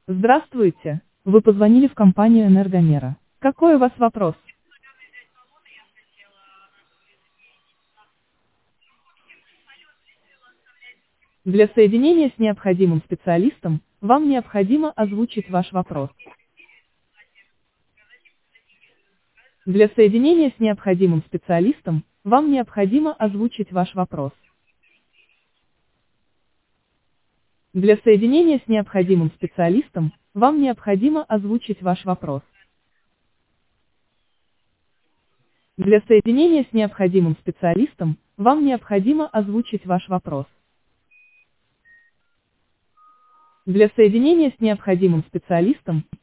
Здравствуйте. Вы позвонили в компанию Энергомера. Какой у вас вопрос? Для соединения с необходимым специалистом, вам необходимо озвучить ваш вопрос. Для соединения с необходимым специалистом, вам необходимо озвучить ваш вопрос. Для соединения с необходимым специалистом, вам необходимо озвучить ваш вопрос. Для соединения с необходимым специалистом, вам необходимо озвучить ваш вопрос. Для соединения с необходимым специалистом,